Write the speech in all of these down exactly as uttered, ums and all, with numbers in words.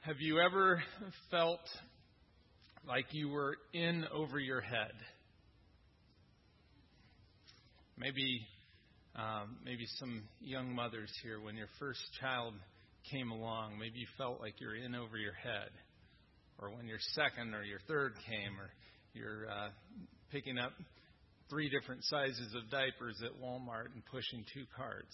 Have you ever felt like you were in over your head? Maybe, um, maybe some young mothers here, when your first child came along, maybe you felt like you're in over your head. Or when your second or your third came, or you're uh, picking up three different sizes of diapers at Walmart and pushing two carts.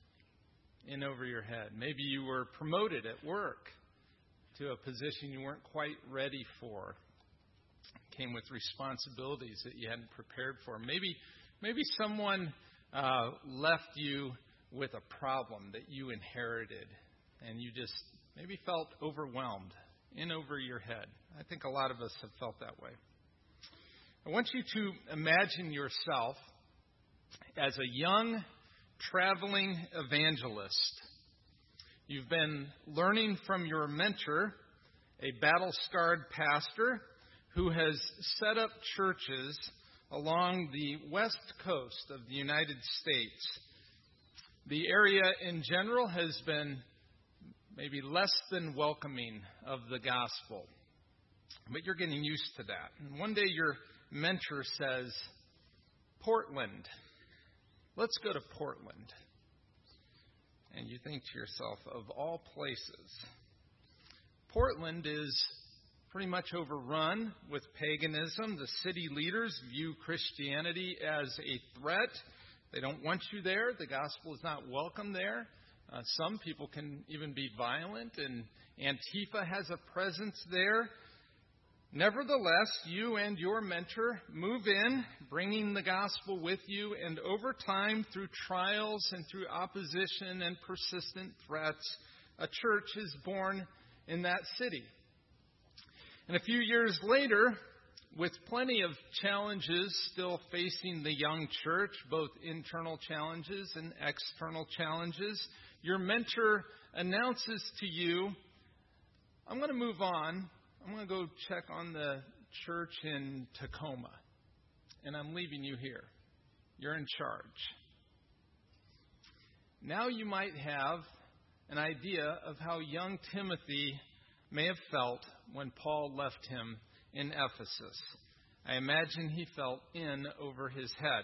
In over your head. Maybe you were promoted at work to a position you weren't quite ready for. Came with responsibilities that you hadn't prepared for. Maybe maybe someone uh, left you with a problem that you inherited, and you just maybe felt overwhelmed, in over your head. I think a lot of us have felt that way. I want you to imagine yourself as a young traveling evangelist. You've been learning from your mentor, a battle-scarred pastor who has set up churches along the west coast of the United States. The area in general has been maybe less than welcoming of the gospel, but you're getting used to that. And one day your mentor says, "Portland. Let's go to Portland." And you think to yourself, of all places, Portland is pretty much overrun with paganism. The city leaders view Christianity as a threat. They don't want you there. The gospel is not welcome there. Uh, some people can even be violent, and Antifa has a presence there. Nevertheless, you and your mentor move in, bringing the gospel with you, and over time, through trials and through opposition and persistent threats, a church is born in that city. And a few years later, with plenty of challenges still facing the young church, both internal challenges and external challenges, your mentor announces to you, "I'm going to move on. I'm going to go check on the church in Tacoma, and I'm leaving you here. You're in charge." Now you might have an idea of how young Timothy may have felt when Paul left him in Ephesus. I imagine he felt in over his head.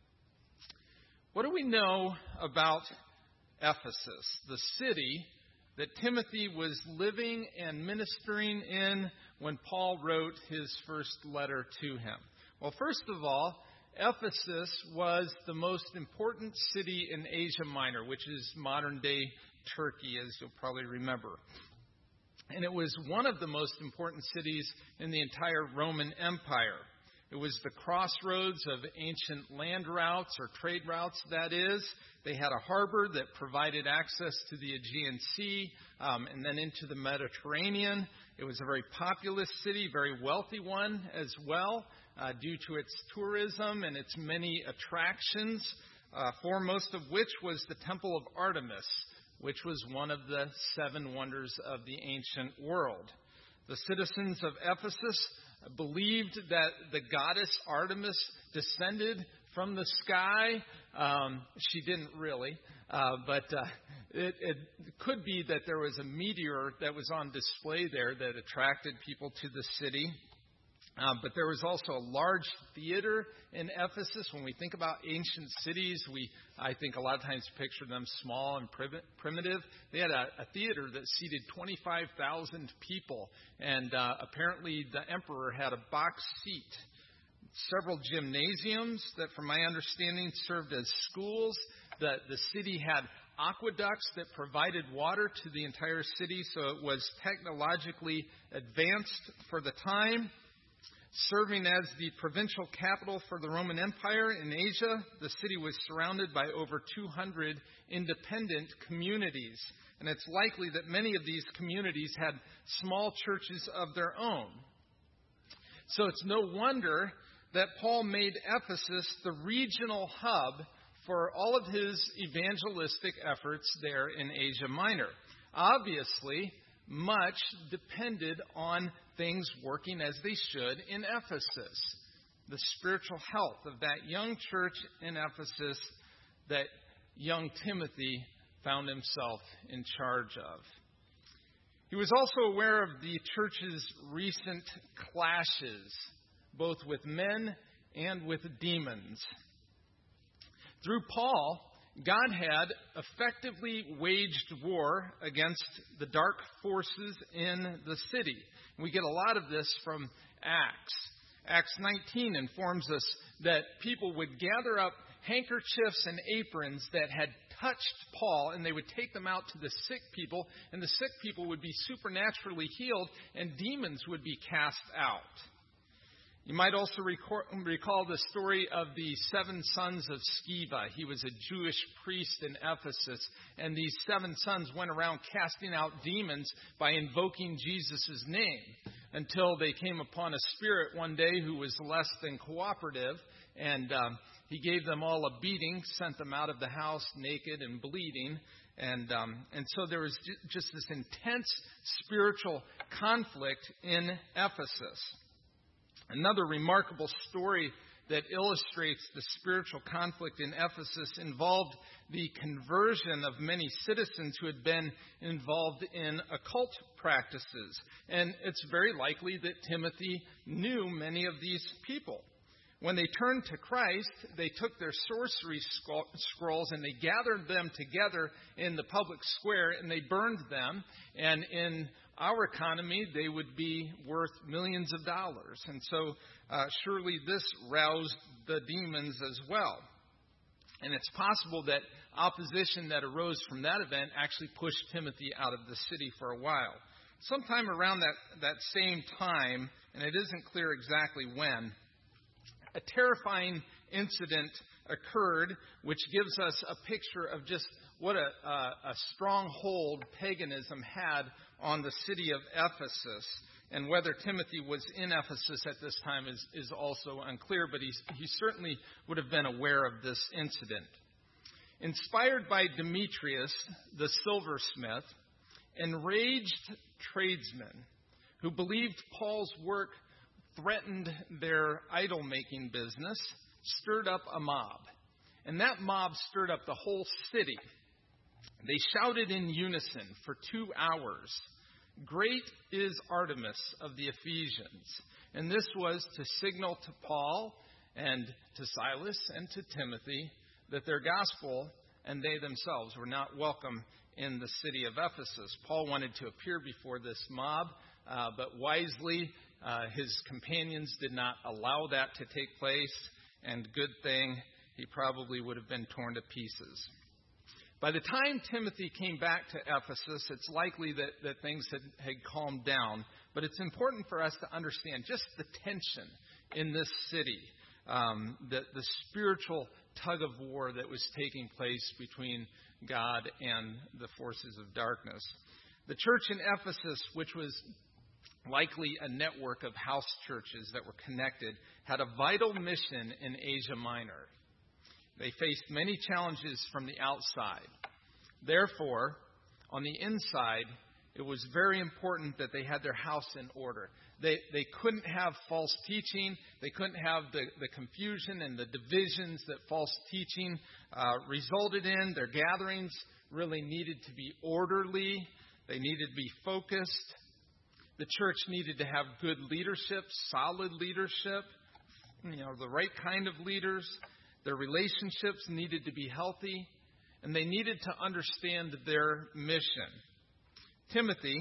What do we know about Ephesus, the city that Timothy was living and ministering in when Paul wrote his first letter to him? Well, first of all, Ephesus was the most important city in Asia Minor, which is modern-day Turkey, as you'll probably remember. And it was one of the most important cities in the entire Roman Empire. It was the crossroads of ancient land routes, or trade routes, that is. They had a harbor that provided access to the Aegean Sea um, and then into the Mediterranean. It was a very populous city, very wealthy one as well, uh, due to its tourism and its many attractions, uh, foremost of which was the Temple of Artemis, which was one of the seven wonders of the ancient world. The citizens of Ephesus believed that the goddess Artemis descended from the sky. Um, she didn't really, uh, but uh, it, it could be that there was a meteor that was on display there that attracted people to the city. Uh, but there was also a large theater in Ephesus. When we think about ancient cities, we, I think, a lot of times picture them small and primitive. They had a, a theater that seated twenty-five thousand people, and uh, apparently the emperor had a box seat. Several gymnasiums that, from my understanding, served as schools. The, the city had aqueducts that provided water to the entire city, so it was technologically advanced for the time. Serving as the provincial capital for the Roman Empire in Asia, the city was surrounded by over two hundred independent communities. And it's likely that many of these communities had small churches of their own. So it's no wonder that Paul made Ephesus the regional hub for all of his evangelistic efforts there in Asia Minor. Obviously, much depended on things working as they should in Ephesus. The spiritual health of that young church in Ephesus that young Timothy found himself in charge of. He was also aware of the church's recent clashes, both with men and with demons. Through Paul, God had effectively waged war against the dark forces in the city. We get a lot of this from Acts. Acts nineteen informs us that people would gather up handkerchiefs and aprons that had touched Paul, and they would take them out to the sick people, and the sick people would be supernaturally healed, and demons would be cast out. You might also recall the story of the seven sons of Sceva. He was a Jewish priest in Ephesus, and these seven sons went around casting out demons by invoking Jesus' name until they came upon a spirit one day who was less than cooperative, and um, he gave them all a beating, sent them out of the house naked and bleeding. And um, and so there was just this intense spiritual conflict in Ephesus. Another remarkable story that illustrates the spiritual conflict in Ephesus involved the conversion of many citizens who had been involved in occult practices. And it's very likely that Timothy knew many of these people. When they turned to Christ, they took their sorcery scrolls and they gathered them together in the public square and they burned them. And in our economy, they would be worth millions of dollars. And so uh, surely this roused the demons as well. And it's possible that opposition that arose from that event actually pushed Timothy out of the city for a while. Sometime around that, that same time, and it isn't clear exactly when, a terrifying incident occurred, which gives us a picture of just what a, a, a strong hold paganism had on the city of Ephesus. And whether Timothy was in Ephesus at this time is, is also unclear, but he's, he certainly would have been aware of this incident. Inspired by Demetrius, the silversmith, enraged tradesmen who believed Paul's work threatened their idol-making business, stirred up a mob. And that mob stirred up the whole city. They shouted in unison for two hours, "Great is Artemis of the Ephesians." And this was to signal to Paul and to Silas and to Timothy that their gospel and they themselves were not welcome in the city of Ephesus. Paul wanted to appear before this mob, uh, but wisely Uh, his companions did not allow that to take place, and good thing, he probably would have been torn to pieces. By the time Timothy came back to Ephesus, it's likely that, that things had, had calmed down, but it's important for us to understand just the tension in this city, um, the, the spiritual tug of war that was taking place between God and the forces of darkness. The church in Ephesus, which was likely a network of house churches that were connected, had a vital mission in Asia Minor. They faced many challenges from the outside. Therefore, on the inside, it was very important that they had their house in order. They they couldn't have false teaching. They couldn't have the, the confusion and the divisions that false teaching uh, resulted in. Their gatherings really needed to be orderly. They needed to be focused. The church needed to have good leadership, solid leadership, you know, the right kind of leaders. Their relationships needed to be healthy, and they needed to understand their mission. Timothy,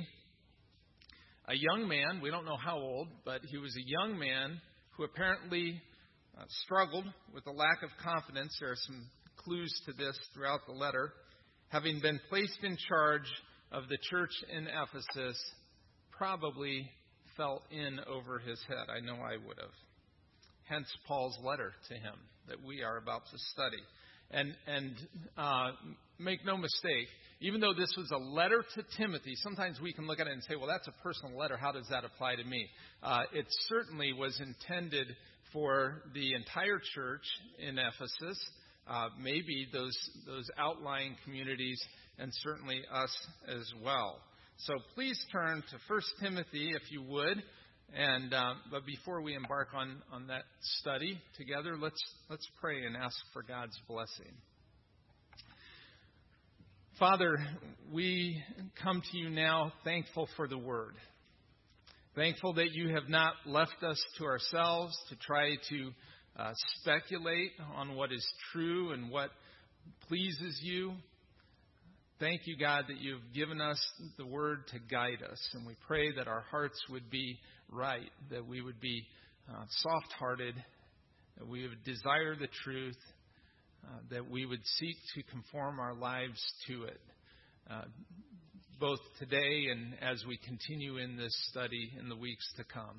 a young man, we don't know how old, but he was a young man who apparently uh, struggled with a lack of confidence. There are some clues to this throughout the letter. Having been placed in charge of the church in Ephesus, probably fell in over his head. I know I would have. Hence Paul's letter to him that we are about to study. And and uh, make no mistake, even though this was a letter to Timothy, sometimes we can look at it and say, well, that's a personal letter. How does that apply to me? Uh, it certainly was intended for the entire church in Ephesus, uh, maybe those those outlying communities, and certainly us as well. So please turn to First Timothy, if you would. And uh, but before we embark on, on that study together, let's let's pray and ask for God's blessing. Father, we come to you now thankful for the Word. Thankful that you have not left us to ourselves to try to uh, speculate on what is true and what pleases you. Thank you, God, that you've given us the Word to guide us. And we pray that our hearts would be right, that we would be uh, soft-hearted, that we would desire the truth, uh, that we would seek to conform our lives to it, uh, both today and as we continue in this study in the weeks to come.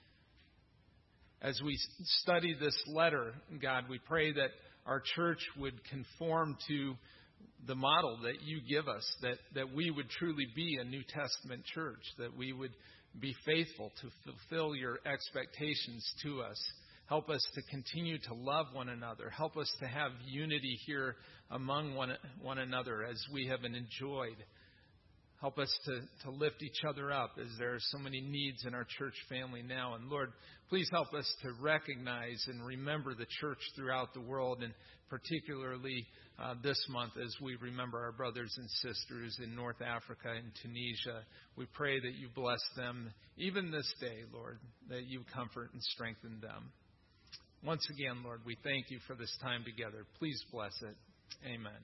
As we study this letter, God, we pray that our church would conform to the model that you give us, that, that we would truly be a New Testament church, that we would be faithful to fulfill your expectations to us. Help us to continue to love one another. Help us to have unity here among one, one another as we have enjoyed. Help us to, to lift each other up as there are so many needs in our church family now. And Lord, please help us to recognize and remember the church throughout the world, and particularly uh, this month as we remember our brothers and sisters in North Africa and Tunisia. We pray that you bless them even this day, Lord, that you comfort and strengthen them. Once again, Lord, we thank you for this time together. Please bless it. Amen.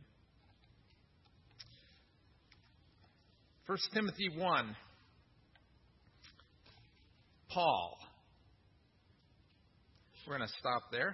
First Timothy one. Paul. We're going to stop there.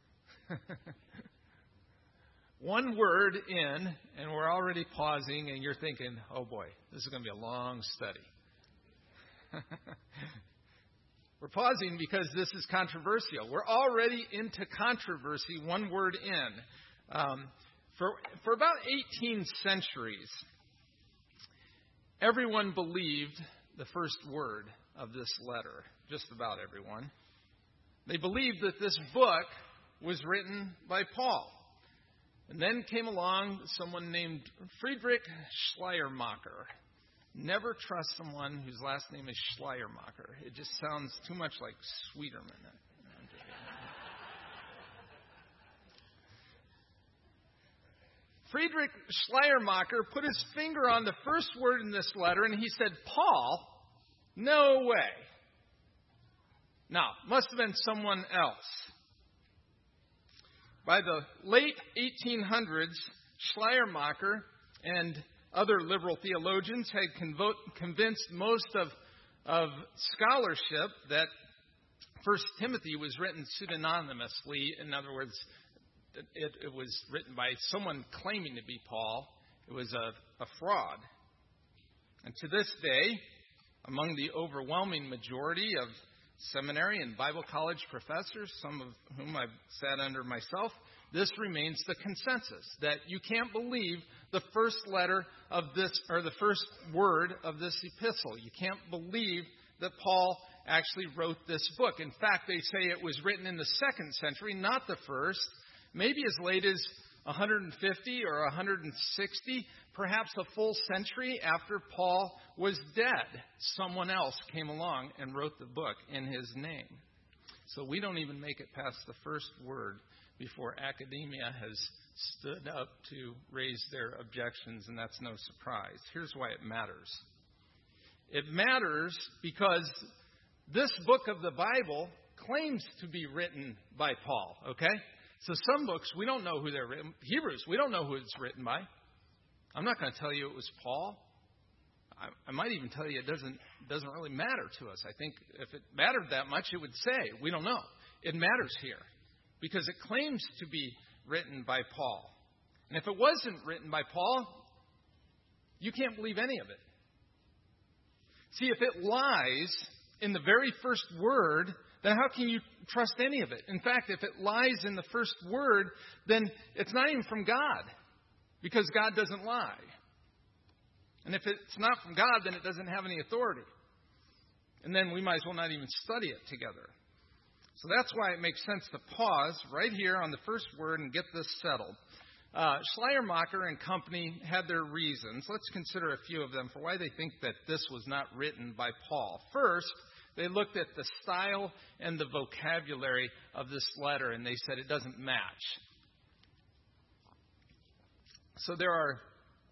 One word in, and we're already pausing, and you're thinking, oh boy, this is going to be a long study. We're pausing because this is controversial. We're already into controversy, one word in. Um, for, for about eighteen centuries, everyone believed the first word of this letter. Just about everyone. They believed that this book was written by Paul. And then came along someone named Friedrich Schleiermacher. Never trust someone whose last name is Schleiermacher. It just sounds too much like Sweeterman. Friedrich Schleiermacher put his finger on the first word in this letter, and he said, Paul? No way. Now, must have been someone else. By the late eighteen hundreds, Schleiermacher and other liberal theologians had convo- convinced most of, of scholarship that First Timothy was written pseudonymously. In other words, it, it was written by someone claiming to be Paul. It was a, a fraud. And to this day, among the overwhelming majority of seminary and Bible college professors, some of whom I've sat under myself, this remains the consensus, that you can't believe the first letter of this, or the first word of this epistle. You can't believe that Paul actually wrote this book. In fact, they say it was written in the second century, not the first, maybe as late as one hundred fifty or one hundred sixty, perhaps a full century after Paul was dead. Someone else came along and wrote the book in his name. So we don't even make it past the first word before academia has stood up to raise their objections, and that's no surprise. Here's why it matters. It matters because this book of the Bible claims to be written by Paul, okay? So some books, we don't know who they're written. Hebrews, we don't know who it's written by. I'm not going to tell you it was Paul. I, I might even tell you it doesn't doesn't really matter to us. I think if it mattered that much, it would say, we don't know. It matters here because it claims to be written by Paul. And if it wasn't written by Paul, you can't believe any of it. See, if it lies in the very first word, then how can you trust any of it? In fact, if it lies in the first word, then it's not even from God, because God doesn't lie. And if it's not from God, then it doesn't have any authority. And then we might as well not even study it together. So that's why it makes sense to pause right here on the first word and get this settled. Uh, Schleiermacher and company had their reasons. Let's consider a few of them for why they think that this was not written by Paul. First, they looked at the style and the vocabulary of this letter, and they said it doesn't match. So there are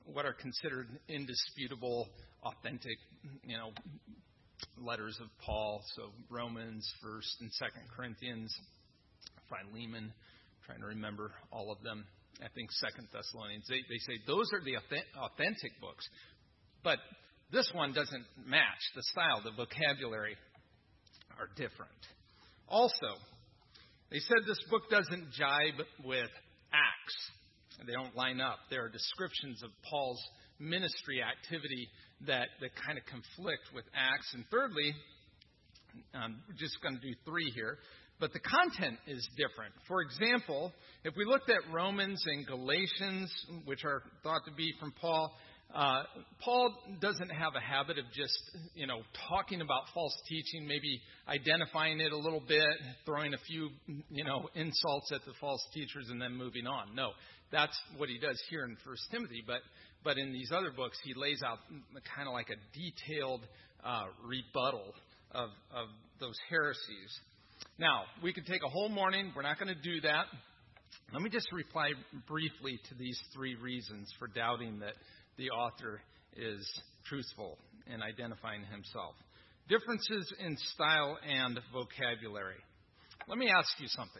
what are considered indisputable, authentic, you know, letters of Paul. So Romans, First and Second Corinthians, Philemon, trying to remember all of them. I think Second Thessalonians. They, they say those are the authentic books. But this one doesn't match. The style, the vocabulary are different. Also, they said this book doesn't jibe with Acts. They don't line up. There are descriptions of Paul's ministry activity that, that kind of conflict with Acts. And thirdly, um, we're just going to do three here. But the content is different. For example, if we looked at Romans and Galatians, which are thought to be from Paul, uh, Paul doesn't have a habit of just, you know, talking about false teaching, maybe identifying it a little bit, throwing a few, you know, insults at the false teachers and then moving on. No, that's what he does here in First Timothy. But but in these other books, he lays out kind of like a detailed uh, rebuttal of, of those heresies. Now, we could take a whole morning. We're not going to do that. Let me just reply briefly to these three reasons for doubting that the author is truthful in identifying himself. Differences in style and vocabulary. Let me ask you something.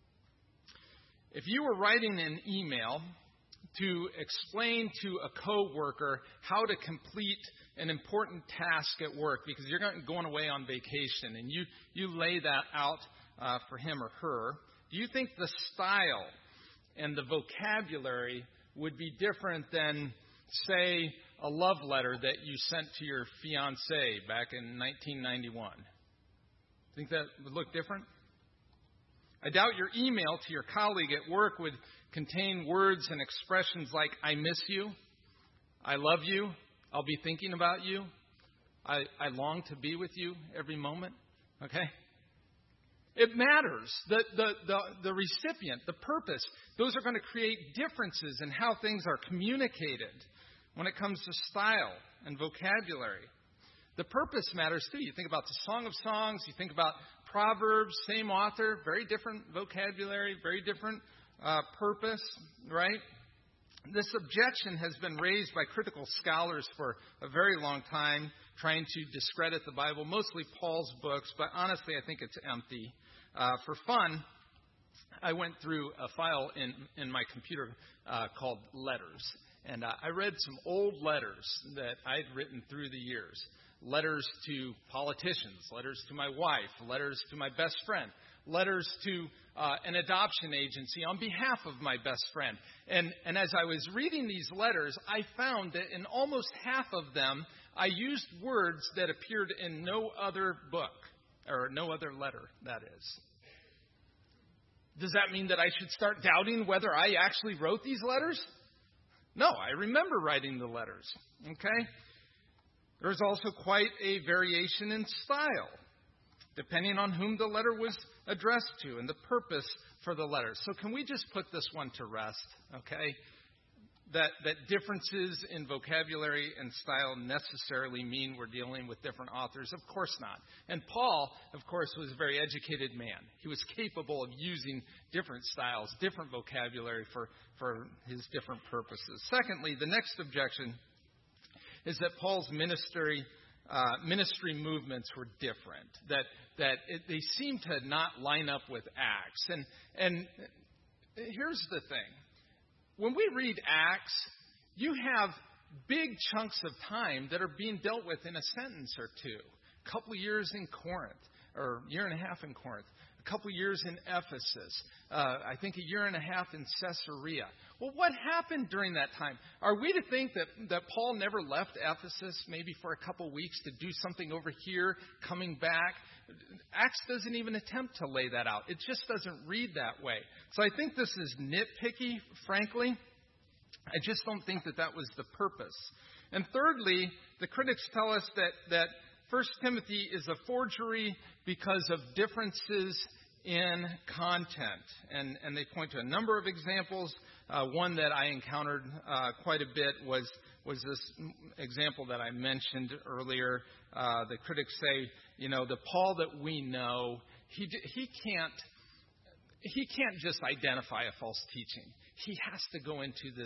If you were writing an email to explain to a coworker how to complete an important task at work because you're going away on vacation and you, you lay that out uh, for him or her, do you think the style and the vocabulary would be different than, say, a love letter that you sent to your fiancée back in nineteen ninety-one? Think that would look different? I doubt your email to your colleague at work would contain words and expressions like, I miss you, I love you, I'll be thinking about you, I, I long to be with you every moment. Okay? It matters. The, the, the, the recipient, the purpose, those are going to create differences in how things are communicated when it comes to style and vocabulary. The purpose matters too. You think about the Song of Songs, you think about Proverbs, same author, very different vocabulary, very different uh, purpose, right? This objection has been raised by critical scholars for a very long time, trying to discredit the Bible, mostly Paul's books, but honestly, I think it's empty. Uh, for fun, I went through a file in, in my computer uh, called Letters, and uh, I read some old letters that I'd written through the years. Letters to politicians, letters to my wife, letters to my best friend, letters to uh, an adoption agency on behalf of my best friend. And, and as I was reading these letters, I found that in almost half of them, I used words that appeared in no other book, or no other letter, that is. Does that mean that I should start doubting whether I actually wrote these letters? No, I remember writing the letters, okay? There's also quite a variation in style, depending on whom the letter was addressed to and the purpose for the letter. So can we just put this one to rest, okay? That, that differences in vocabulary and style necessarily mean we're dealing with different authors? Of course not. And Paul, of course, was a very educated man. He was capable of using different styles, different vocabulary for, for his different purposes. Secondly, the next objection is that Paul's ministry uh, ministry movements were different, that that it, they seem to not line up with Acts. And and here's the thing. When we read Acts, you have big chunks of time that are being dealt with in a sentence or two. A couple of years in Corinth, or a year and a half in Corinth. A couple of years in Ephesus. Uh, I think a year and a half in Caesarea. Well, what happened during that time? Are we to think that, that Paul never left Ephesus maybe for a couple of weeks to do something over here, coming back? Acts doesn't even attempt to lay that out. It just doesn't read that way. So I think this is nitpicky, frankly. I just don't think that that was the purpose. And thirdly, the critics tell us that, that First Timothy is a forgery because of differences in content. And, and they point to a number of examples. Uh, one that I encountered uh, quite a bit was, was this example that I mentioned earlier. Uh, the critics say, you know, the Paul that we know, he, he can't he can't just identify a false teaching. He has to go into this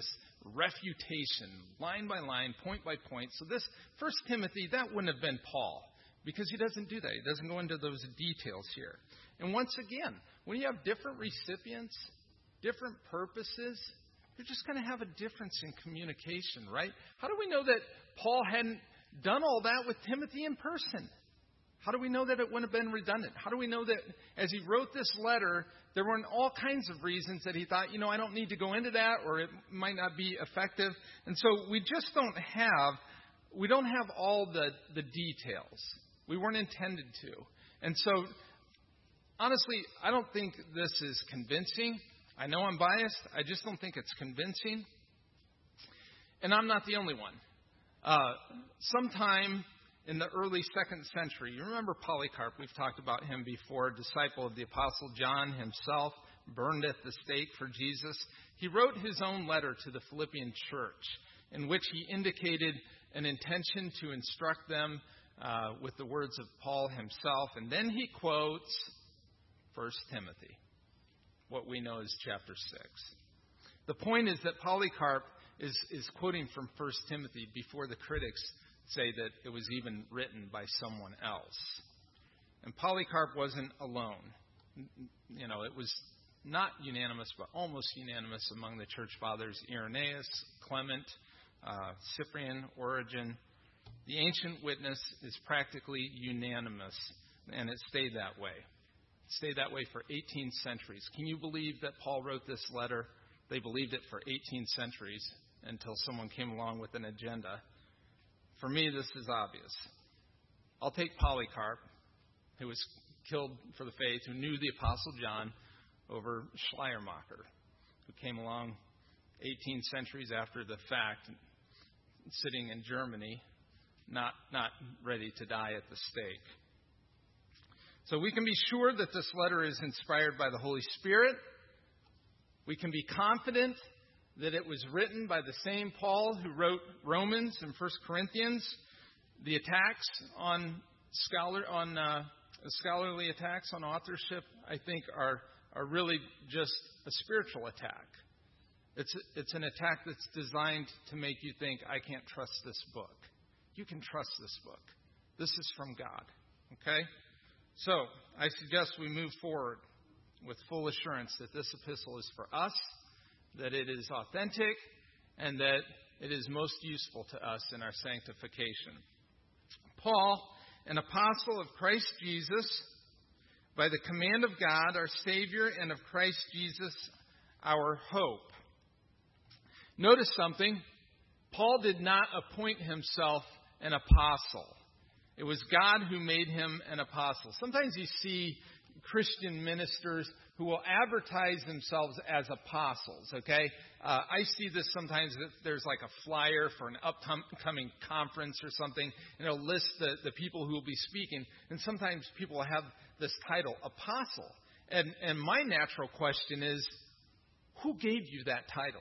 refutation, line by line, point by point. So this First Timothy, that wouldn't have been Paul, because he doesn't do that. He doesn't go into those details here. And once again, when you have different recipients, different purposes, you're just going to have a difference in communication, right? How do we know that Paul hadn't done all that with Timothy in person? How do we know that it wouldn't have been redundant? How do we know that as he wrote this letter, there weren't all kinds of reasons that he thought, you know, I don't need to go into that, or it might not be effective. And so we just don't have, we don't have all the, the details. We weren't intended to. And so, honestly, I don't think this is convincing. I know I'm biased. I just don't think it's convincing. And I'm not the only one. Uh, sometime in the early second century, you remember Polycarp. We've talked about him before, disciple of the Apostle John himself, burned at the stake for Jesus. He wrote his own letter to the Philippian church, in which he indicated an intention to instruct them uh, with the words of Paul himself. And then he quotes First Timothy, what we know as chapter six. The point is that Polycarp is, is quoting from First Timothy before the critics say that it was even written by someone else. And Polycarp wasn't alone. You know, it was not unanimous, but almost unanimous among the church fathers: Irenaeus, Clement, uh, Cyprian, Origen. The ancient witness is practically unanimous, and it stayed that way. It stayed that way for eighteen centuries. Can you believe that Paul wrote this letter? They believed it for eighteen centuries until someone came along with an agenda. For me, this is obvious. I'll take Polycarp, who was killed for the faith, who knew the Apostle John, over Schleiermacher, who came along eighteen centuries after the fact, sitting in Germany, not, not ready to die at the stake. So we can be sure that this letter is inspired by the Holy Spirit. We can be confident that it was written by the same Paul who wrote Romans and First Corinthians. The attacks on scholar on uh, scholarly attacks on authorship, I think, are are really just a spiritual attack. It's it's an attack that's designed to make you think, I can't trust this book. You can trust this book. This is from God. Okay? So I suggest we move forward with full assurance that this epistle is for us, that it is authentic, and that it is most useful to us in our sanctification. Paul, an apostle of Christ Jesus, by the command of God, our Savior, and of Christ Jesus, our hope. Notice something. Paul did not appoint himself an apostle. It was God who made him an apostle. Sometimes you see Christian ministers who will advertise themselves as apostles, okay? Uh, I see this sometimes if there's like a flyer for an upcoming conference or something, and it'll list the, the people who will be speaking, and sometimes people will have this title, apostle. And, and my natural question is, who gave you that title?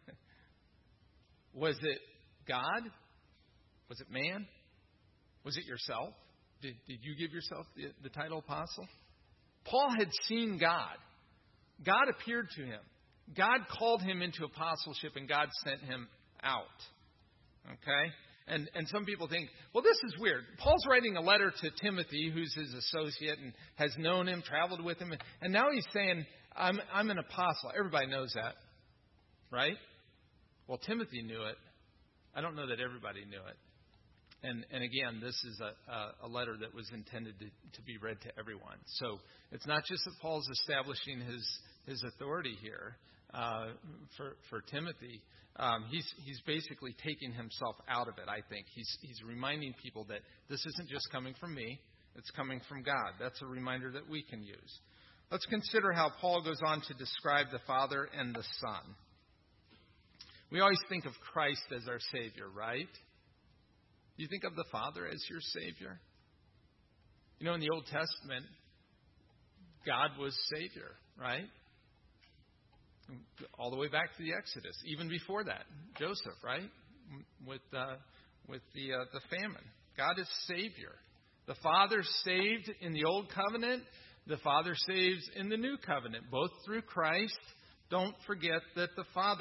Was it God? Was it man? Was it yourself? Did, did you give yourself the, the title apostle? Paul had seen God. God appeared to him. God called him into apostleship, and God sent him out. Okay? And and some people think, well, this is weird. Paul's writing a letter to Timothy, who's his associate and has known him, traveled with him, and now he's saying, I'm I'm an apostle. Everybody knows that, right? Well, Timothy knew it. I don't know that everybody knew it. And and again, this is a, a letter that was intended to, to be read to everyone. So it's not just that Paul's establishing his his authority here uh, for for Timothy. Um, he's he's basically taking himself out of it. I think he's he's reminding people that this isn't just coming from me; it's coming from God. That's a reminder that we can use. Let's consider how Paul goes on to describe the Father and the Son. We always think of Christ as our Savior, right? Do you think of the Father as your Savior? You know, in the Old Testament, God was Savior, right? All the way back to the Exodus, even before that, Joseph, right? With uh, with the uh, the famine, God is Savior. The Father saved in the Old Covenant. The Father saves in the New Covenant, both through Christ. Don't forget that the Father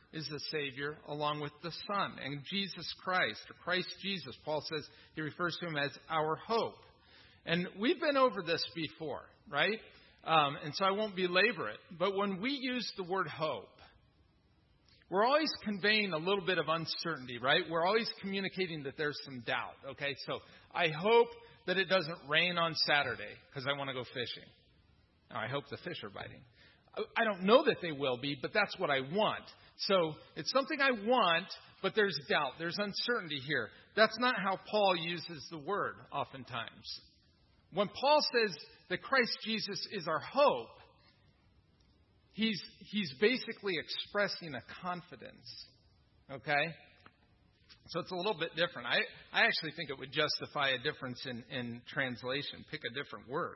is the Savior along with the Son. And Jesus Christ, or Christ Jesus, Paul says he refers to him as our hope. And we've been over this before, right? Um, and so I won't belabor it. But when we use the word hope, we're always conveying a little bit of uncertainty, right? We're always communicating that there's some doubt, okay? So I hope that it doesn't rain on Saturday because I want to go fishing. Or I hope the fish are biting. I don't know that they will be, but that's what I want. So it's something I want, but there's doubt. There's uncertainty here. That's not how Paul uses the word oftentimes. When Paul says that Christ Jesus is our hope, he's he's basically expressing a confidence. Okay? So it's a little bit different. I, I actually think it would justify a difference in, in translation. Pick a different word.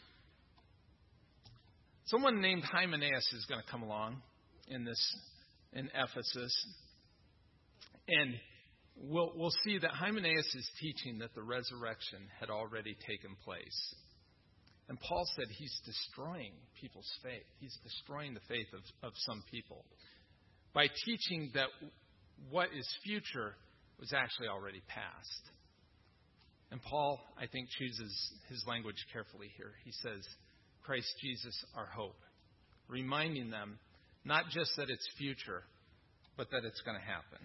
Someone named Hymenaeus is going to come along in this in Ephesus, and we'll we'll see that Hymenaeus is teaching that the resurrection had already taken place. And Paul said he's destroying people's faith. He's destroying the faith of, of some people by teaching that what is future was actually already past. And Paul, I think, chooses his language carefully here. He says, Christ Jesus, our hope, reminding them not just that it's future, but that it's going to happen.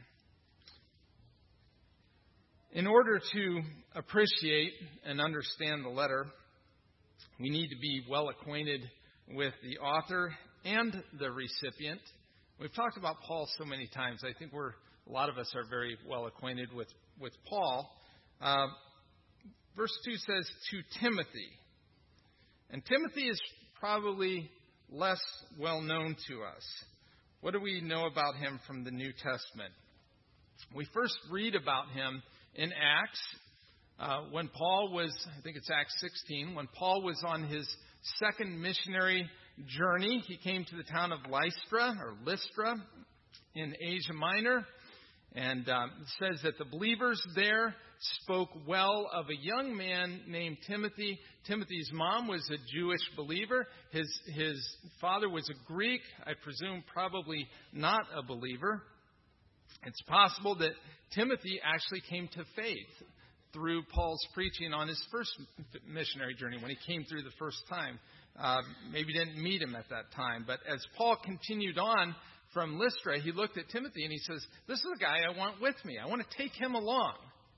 In order to appreciate and understand the letter, we need to be well acquainted with the author and the recipient. We've talked about Paul so many times. I think we're a lot of us are very well acquainted with, with Paul. Uh, verse two says, to Timothy. And Timothy is probably less well known to us. What do we know about him from the New Testament? We first read about him in Acts. Uh, when Paul was, I think it's Acts sixteen, when Paul was on his second missionary journey, he came to the town of Lystra, or Lystra, in Asia Minor. And um, it says that the believers there spoke well of a young man named Timothy. Timothy's mom was a Jewish believer. His, his father was a Greek, I presume probably not a believer. It's possible that Timothy actually came to faith through Paul's preaching on his first missionary journey when he came through the first time. Uh, maybe didn't meet him at that time. But as Paul continued on from Lystra, he looked at Timothy and he says, this is the guy I want with me. I want to take him along.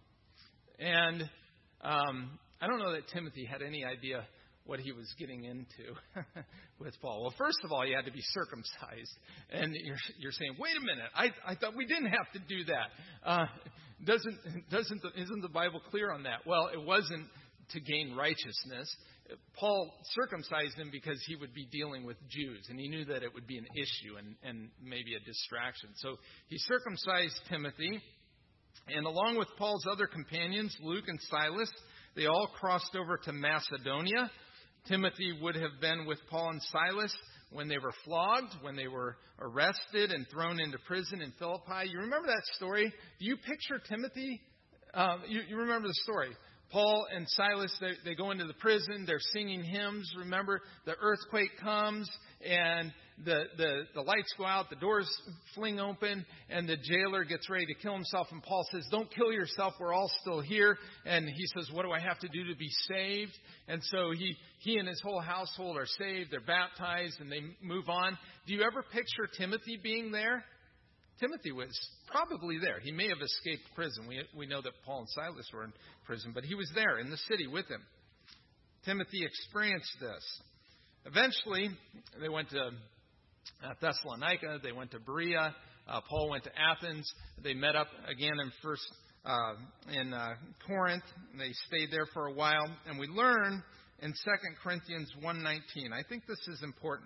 And um, I don't know that Timothy had any idea what he was getting into with Paul. Well, first of all, he had to be circumcised. And you're, you're saying, wait a minute, I, I thought we didn't have to do that. Uh, doesn't, doesn't the, isn't the Bible clear on that? Well, it wasn't to gain righteousness. Paul circumcised him because he would be dealing with Jews, and he knew that it would be an issue and, and maybe a distraction. So he circumcised Timothy, and along with Paul's other companions, Luke and Silas, they all crossed over to Macedonia. Timothy would have been with Paul and Silas when they were flogged, when they were arrested and thrown into prison in Philippi. You remember that story? Do you picture Timothy? Uh, you, you remember the story. Paul and Silas, they, they go into the prison. They're singing hymns. Remember, the earthquake comes and the, the, the lights go out. The doors fling open and the jailer gets ready to kill himself. And Paul says, don't kill yourself. We're all still here. And he says, what do I have to do to be saved? And so he, he and his whole household are saved. They're baptized and they move on. Do you ever picture Timothy being there? Timothy was probably there. He may have escaped prison. We, we know that Paul and Silas were in prison, but he was there in the city with him. Timothy experienced this. Eventually, they went to Thessalonica. They went to Berea. Uh, Paul went to Athens. They met up again in first uh, in uh, Corinth. They stayed there for a while. And we learn in Second Corinthians one nineteen. I think this is important.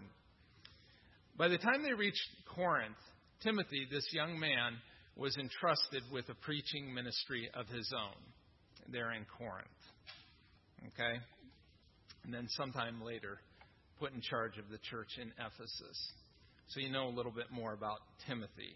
By the time they reached Corinth, Timothy, this young man, was entrusted with a preaching ministry of his own there in Corinth. Okay? And then sometime later, put in charge of the church in Ephesus. So you know a little bit more about Timothy.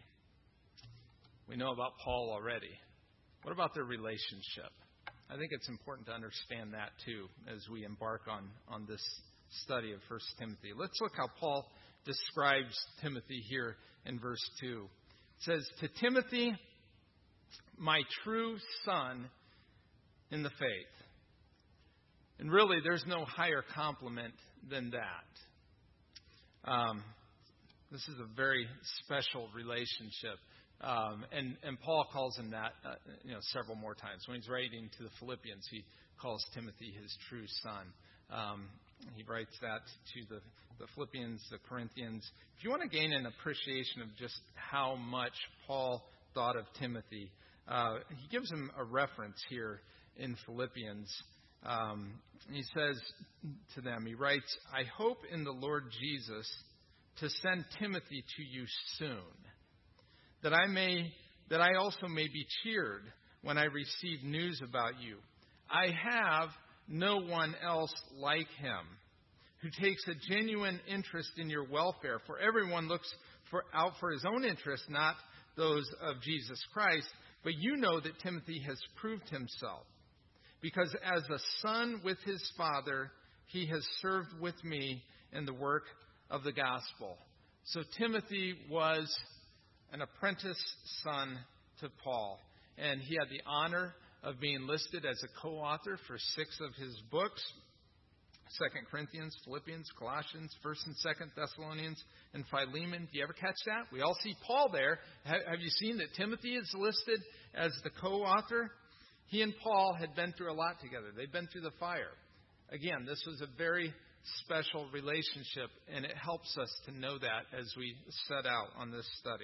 We know about Paul already. What about their relationship? I think it's important to understand that too as we embark on, on this study of First Timothy. Let's look how Paul describes Timothy here in verse two. says, "To Timothy, my true son in the faith." And really, there's no higher compliment than that. Um, this is a very special relationship. Um, and, and Paul calls him that uh, you know, several more times. When he's writing to the Philippians, he calls Timothy his true son. Um, he writes that to the, the Philippians, the Corinthians. If you want to gain an appreciation of just how much Paul thought of Timothy, uh, he gives him a reference here in Philippians. Um, he says to them, he writes, "I hope in the Lord Jesus to send Timothy to you soon, that I may, that I also may be cheered when I receive news about you. I have no one else like him, who takes a genuine interest in your welfare. For everyone looks for, out for his own interest, not those of Jesus Christ. But you know that Timothy has proved himself, because as a son with his father, he has served with me in the work of the gospel." So Timothy was an apprentice son to Paul, and he had the honor of being listed as a co-author for six of his books: Second Corinthians, Philippians, Colossians, First and Second Thessalonians, and Philemon. Do you ever catch that? We all see Paul there. Have you seen that Timothy is listed as the co-author? He and Paul had been through a lot together. They'd been through the fire. Again, this was a very special relationship, and it helps us to know that as we set out on this study.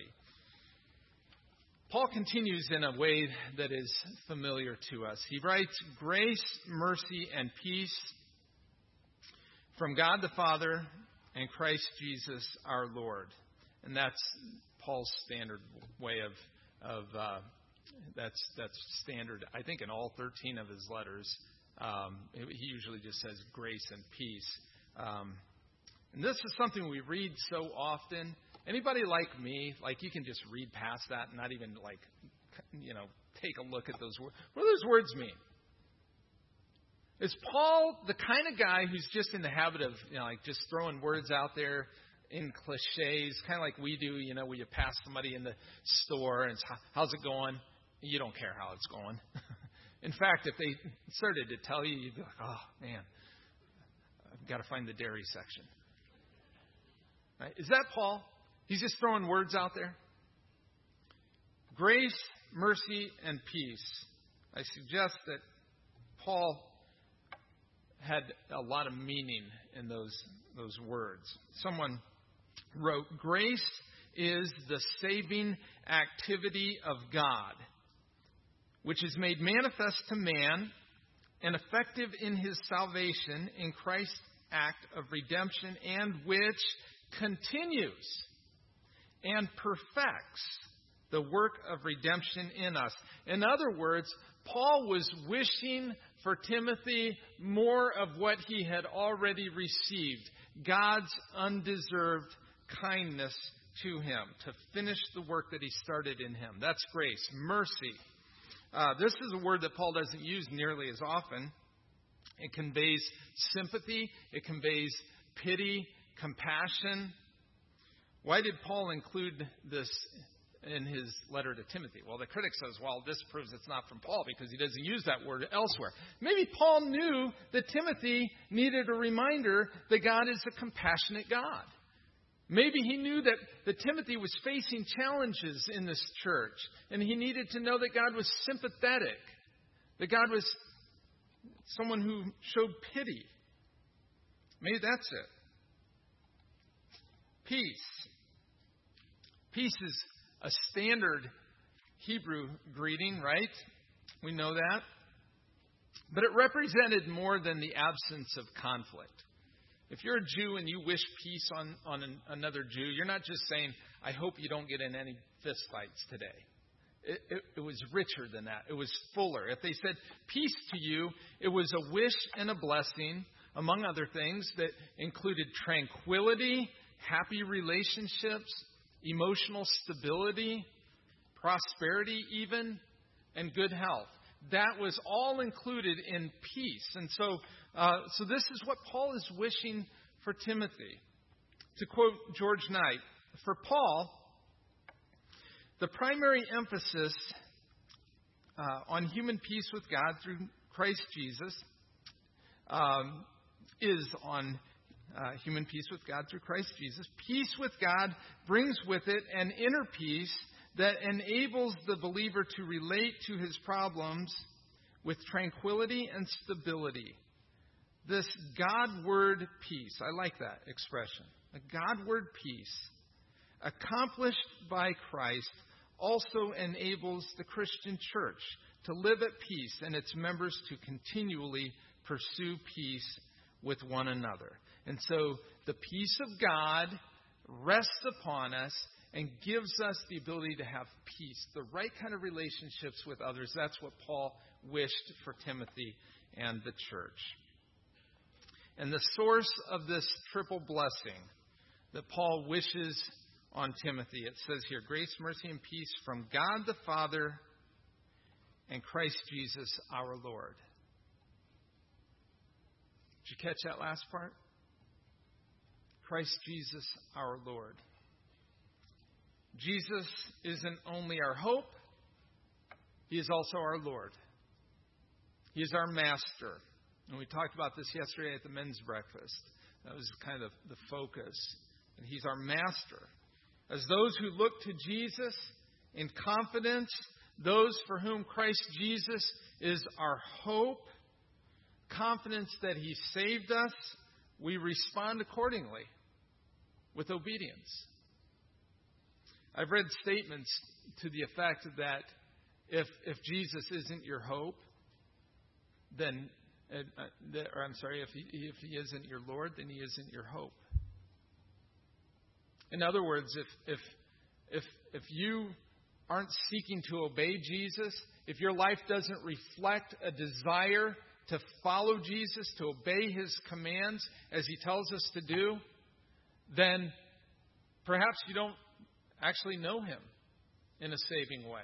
Paul continues in a way that is familiar to us. He writes, "Grace, mercy, and peace from God the Father and Christ Jesus our Lord." And that's Paul's standard way of, of uh, that's that's standard, I think, in all thirteen of his letters. Um, he usually just says grace and peace. Um, and this is something we read so often. Anybody like me, like you can just read past that and not even like, you know, take a look at those words. What do those words mean? Is Paul the kind of guy who's just in the habit of, you know, like just throwing words out there in cliches, kind of like we do, you know, where you pass somebody in the store and it's, "How's it going?" You don't care how it's going. In fact, if they started to tell you, you'd be like, "Oh, man, I've got to find the dairy section." Right? Is that Paul? He's just throwing words out there. Grace, mercy, and peace. I suggest that Paul had a lot of meaning in those, those words. Someone wrote, "Grace is the saving activity of God, which is made manifest to man and effective in his salvation in Christ's act of redemption, and which continues and perfects the work of redemption in us." In other words, Paul was wishing for Timothy more of what he had already received: God's undeserved kindness to him, to finish the work that he started in him. That's grace. Mercy. Uh, this is a word that Paul doesn't use nearly as often. It conveys sympathy. It conveys pity, compassion. Why did Paul include this in his letter to Timothy? Well, the critic says, well, this proves it's not from Paul because he doesn't use that word elsewhere. Maybe Paul knew that Timothy needed a reminder that God is a compassionate God. Maybe he knew that, that Timothy was facing challenges in this church, and he needed to know that God was sympathetic, that God was someone who showed pity. Maybe that's it. Peace. Peace is a standard Hebrew greeting, right? We know that. But it represented more than the absence of conflict. If you're a Jew and you wish peace on, on an, another Jew, you're not just saying, "I hope you don't get in any fist fights today." It, it, it was richer than that. It was fuller. If they said peace to you, it was a wish and a blessing, among other things, that included tranquility, happy relationships, emotional stability, prosperity even, and good health. That was all included in peace. And so, uh, so this is what Paul is wishing for Timothy. To quote George Knight, for Paul, The primary emphasis uh, on human peace with God through Christ Jesus um, is on uh, human peace with God through Christ Jesus. Peace with God brings with it an inner peace that enables the believer to relate to his problems with tranquility and stability. This God-word peace, I like that expression, a God-word peace accomplished by Christ also enables the Christian church to live at peace and its members to continually pursue peace with one another. And so the peace of God rests upon us and gives us the ability to have peace, the right kind of relationships with others. That's what Paul wished for Timothy and the church. And the source of this triple blessing that Paul wishes on Timothy, it says here, grace, mercy, and peace from God the Father and Christ Jesus our Lord. Did you catch that last part? Christ Jesus our Lord. Jesus isn't only our hope, He is also our Lord. He is our master. And we talked about this yesterday at the men's breakfast. That was kind of the focus. And He's our master. As those who look to Jesus in confidence, those for whom Christ Jesus is our hope, confidence that He saved us, we respond accordingly with obedience. I've read statements to the effect that if if Jesus isn't your hope, then, uh, or I'm sorry, if he, if he isn't your Lord, then He isn't your hope. In other words, if if if if you aren't seeking to obey Jesus, if your life doesn't reflect a desire to follow Jesus, to obey His commands as He tells us to do, then perhaps you don't actually know Him in a saving way.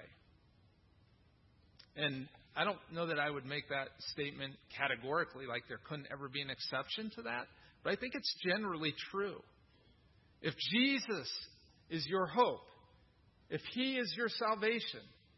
And I don't know that I would make that statement categorically, like there couldn't ever be an exception to that, but I think it's generally true. If Jesus is your hope, if He is your salvation,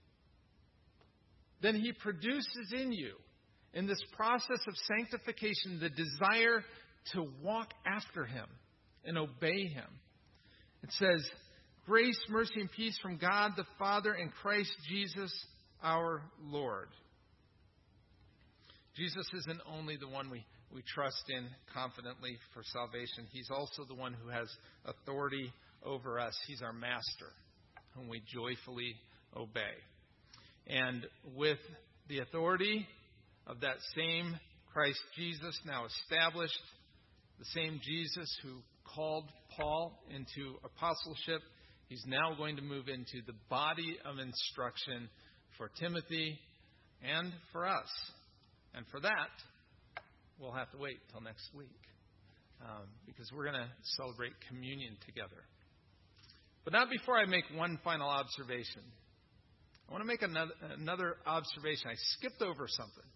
then He produces in you, in this process of sanctification, the desire to walk after Him and obey Him. It says, grace, mercy, and peace from God the Father and Christ Jesus our Lord. Jesus isn't only the one we, we trust in confidently for salvation. He's also the one who has authority over us. He's our master, whom we joyfully obey. And with the authority of that same Christ Jesus now established, the same Jesus who called Paul into apostleship, He's now going to move into the body of instruction for Timothy and for us. And for that, we'll have to wait till next week um, because we're going to celebrate communion together. But not before I make one final observation. I want to make another, another observation. I skipped over something.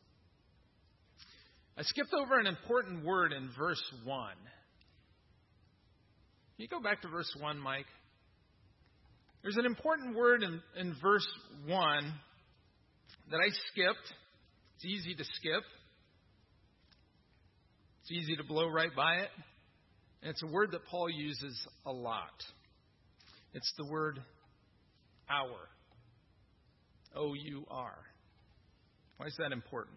I skipped over an important word in verse one. Can you go back to verse one, Mike? There's an important word in, in verse one that I skipped. It's easy to skip. It's easy to blow right by it. And it's a word that Paul uses a lot. It's the word our. O U R. Why is that important?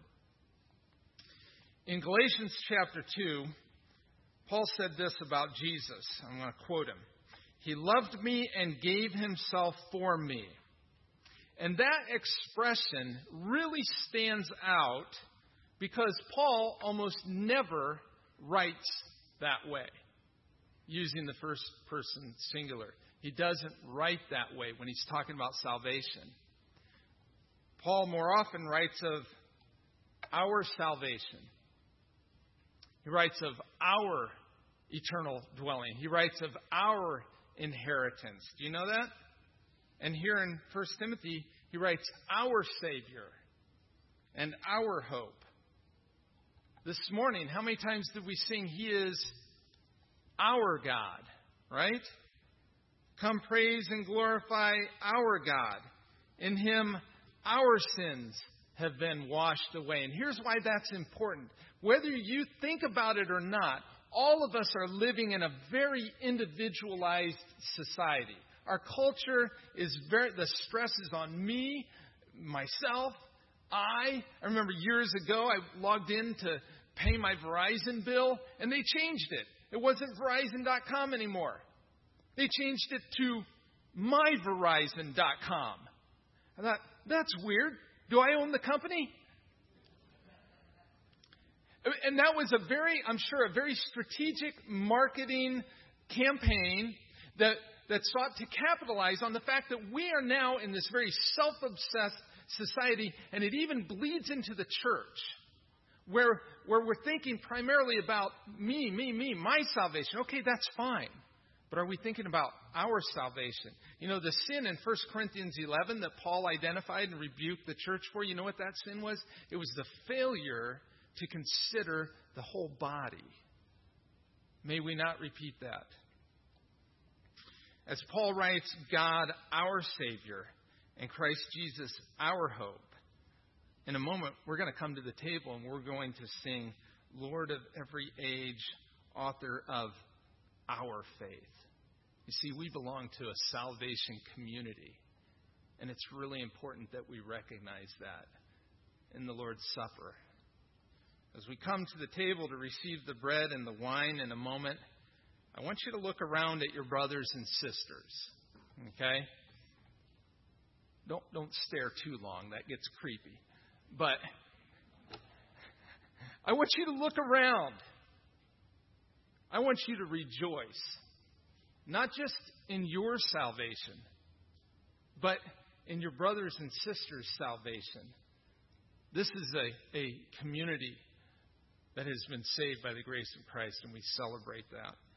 In Galatians chapter two, Paul said this about Jesus. I'm going to quote him. He loved me and gave Himself for me. And that expression really stands out because Paul almost never writes that way, using the first person singular. He doesn't write that way when he's talking about salvation. Paul more often writes of our salvation. He writes of our eternal dwelling. He writes of our inheritance. Do you know that? And here in First Timothy, he writes our Savior and our hope. This morning, how many times did we sing He is our God, right? Come praise and glorify our God. In Him, our sins have been washed away. And here's why that's important. Whether you think about it or not, all of us are living in a very individualized society. Our culture is very, the stress is on me, myself, I. I remember years ago I logged in to pay my Verizon bill and they changed it. It wasn't Verizon dot com anymore. They changed it to my Verizon dot com. I thought, that's weird. Do I own the company? And that was a very, I'm sure, a very strategic marketing campaign that, that sought to capitalize on the fact that we are now in this very self-obsessed society, and it even bleeds into the church, where, where we're thinking primarily about me, me, me, my salvation. Okay, that's fine. But are we thinking about our salvation? You know, the sin in First Corinthians eleven that Paul identified and rebuked the church for, you know what that sin was? It was the failure to consider the whole body. May we not repeat that. As Paul writes, God, our Savior, and Christ Jesus, our hope. In a moment, we're going to come to the table and we're going to sing, Lord of every age, author of our faith. You see, we belong to a salvation community, and it's really important that we recognize that in the Lord's Supper. As we come to the table to receive the bread and the wine in a moment, I want you to look around at your brothers and sisters, okay? Don't, don't stare too long. That gets creepy. But I want you to look around. I want you to rejoice. Not just in your salvation, but in your brothers and sisters' salvation. This is a, a community that has been saved by the grace of Christ, and we celebrate that.